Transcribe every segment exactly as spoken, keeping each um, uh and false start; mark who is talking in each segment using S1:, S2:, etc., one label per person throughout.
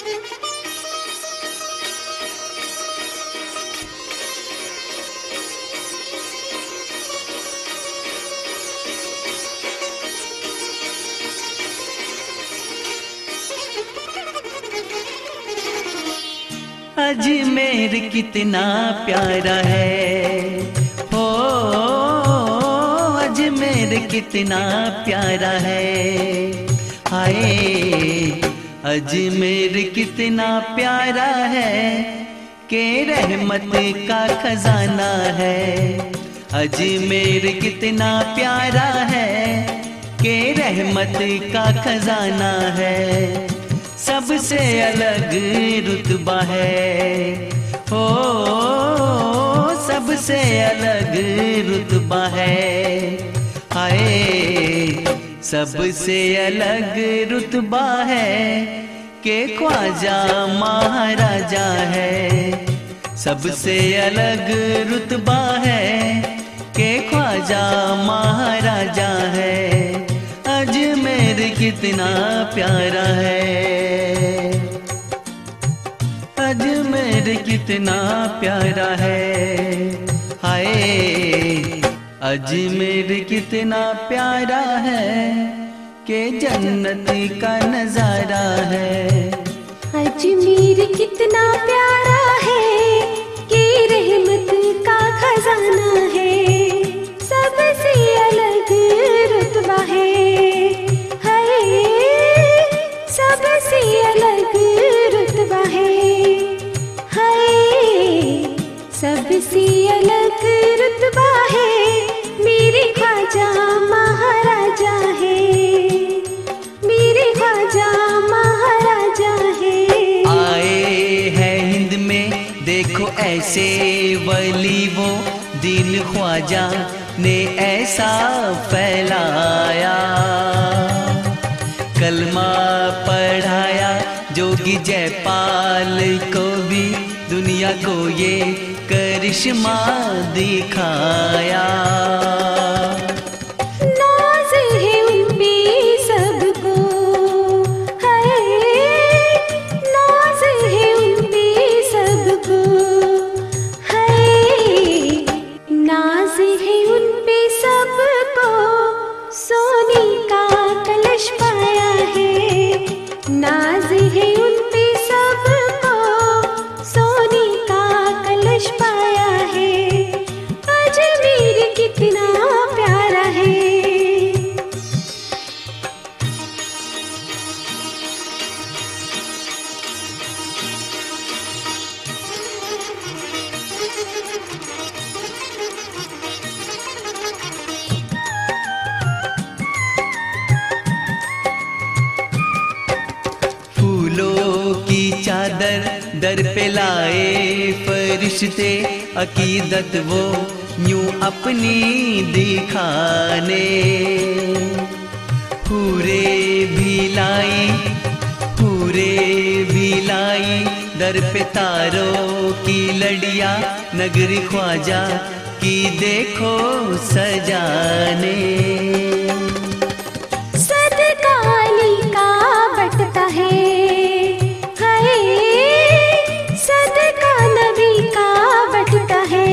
S1: अजमेर कितना प्यारा है, हो अजमेर कितना प्यारा है। हाय अजमेर कितना प्यारा है के रहमत का खजाना है। अजमेर कितना प्यारा है के रहमत का खजाना है। सबसे अलग रुतबा है, हो सबसे अलग रुतबा है। हाय सबसे अलग रुतबा है के ख्वाजा महाराजा है। सबसे अलग रुतबा है के ख्वाजा महाराजा है। अजमेर कितना प्यारा है, अजमेर कितना प्यारा है। हाय अजमेर कितना प्यारा है के जन्नत का नजारा है।
S2: अजमेर कितना प्यारा है के रहमत का खजाना है। सबसे अलग रुतबा है, सबसे अलग रुतबा है। हाय सबसे अलग रुतबा है मेरे ख्वाजा महाराजा है, मेरे ख्वाजा महाराजा है।
S1: आए हैं हिंद में देखो ऐसे वली, वो दीन ख्वाजा ने ऐसा फैलाया। कलमा पढ़ाया जोगी जयपाल को भी, दुनिया को ये करिश्मा दिखाया।
S2: नाज है उन पे सबको, है नाज है उन पे सबको, है नाज है उन पे सबको। सोने का कलश पाया है, नाज है उन पे सबको। सोने का कलश पाया है। अजमेर कितना प्यारा है।
S1: चादर दर पे लाए फरिश्ते, अकीदत वो यूं अपनी दिखाने। पूरे भी लाई पूरे भी लाई दर पे तारों की लड़िया। नगरी ख्वाजा की देखो सजाने।
S2: सदका अली का बटता है, सदका नबी का बटता है।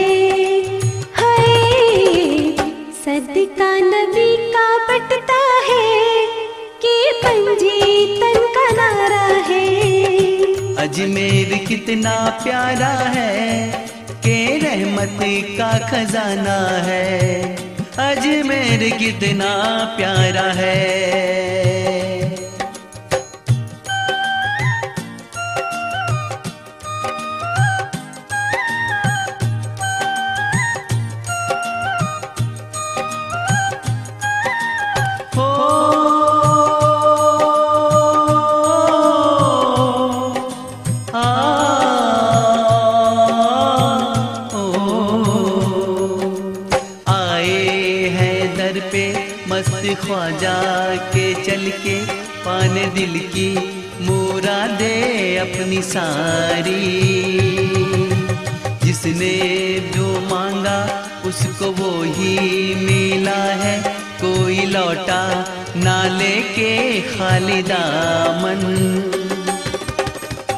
S2: हाय सदका नबी का बटता है के पंजे तन का नारा है।
S1: अजमेर कितना प्यारा है के रहमत का खजाना है। अजमेर कितना प्यारा है। ख्वाजा के चल के पाने दिल की मुरादे अपनी सारी। जिसने जो मांगा उसको वो ही मिला है। कोई लौटा ना लेके खाली दामन।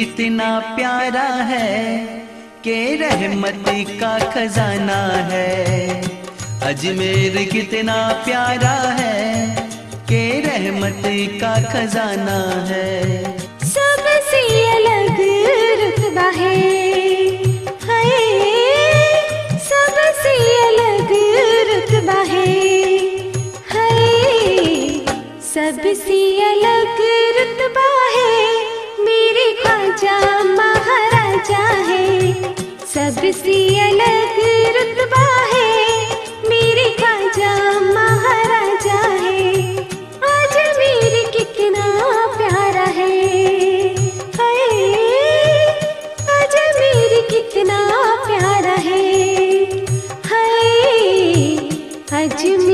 S1: कितना प्यारा है, के रहमत का खजाना है। अजमेर कितना प्यारा है, के रहमत का खजाना है।
S2: सबसे अलग रुतबा है, हाय सबसे अलग रुतबा है, हाय सबसे अलग रुतबा है। मेरे ख्वाजा महाराजा है, सबसे अलग रुतबा है। मेरे ख्वाजा महाराजा है। अजमेर कितना प्यारा है, हाय अजमेर कितना प्यारा है, हाय अजमेर